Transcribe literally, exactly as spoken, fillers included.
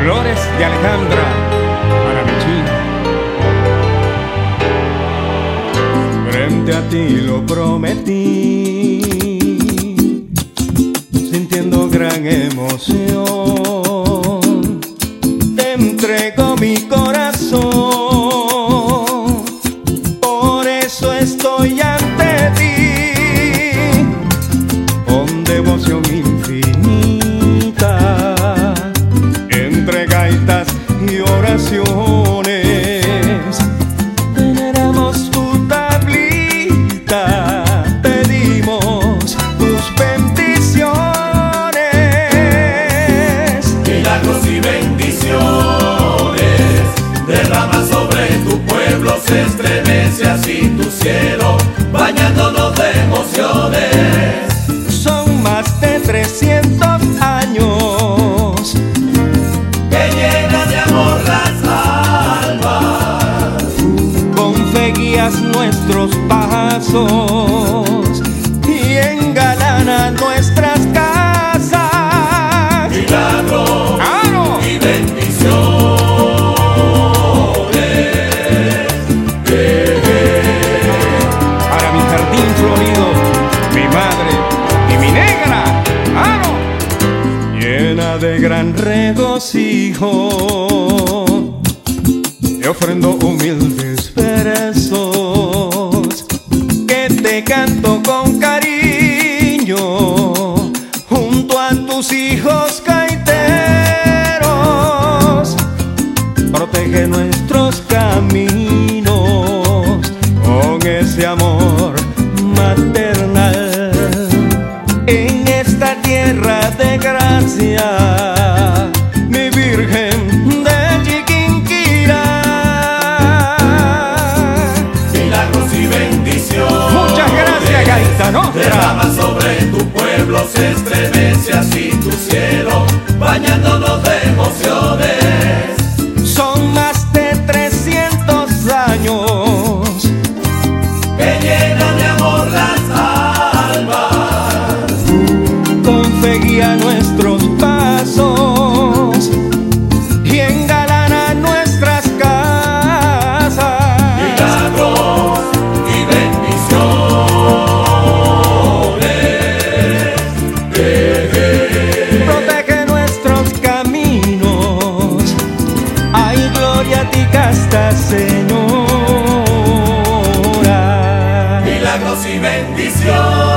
Flores de Alejandra para mi China. Frente a ti lo prometí, sintiendo gran emoción, te entrego mi corazón, por eso estoy ante ti, con devoción infinita, entre gaitas y oraciones, veneramos tu tablita, pedimos tus bendiciones. Milagros y bendiciones derrama sobre tu pueblo, se estremece así tu cielo, bañándonos de emociones. Son más de trescientos años que llena de amor las almas, con fe guías nuestros pasos y engalana nuestras casas. Milagros ¡Claro! y bendiciones. Para mi jardín florido, mi madre y mi negra, ¡claro! Llena de gran regocijo, te ofrendo humildes versos que te canto con cariño, junto a tus hijos gaiteros. Protege nuestros caminos con ese amor maternal. En esta tierra de gracia, mi Virgen de Chiquinquirá. Milagros y bendiciones. Muchas gracias, Gaita Nostra. Derrama sobre tu pueblo, se estremece así tu cielo, bañándonos de emociones. Son más de trescientos años Que llena de amor las almas, con fe guía nuestros pasos y engalana nuestras casas. milagros y bendiciones. Eh, eh. Protege nuestros caminos. Ay, gloria a ti, casta Señora. Milagros y bendiciones.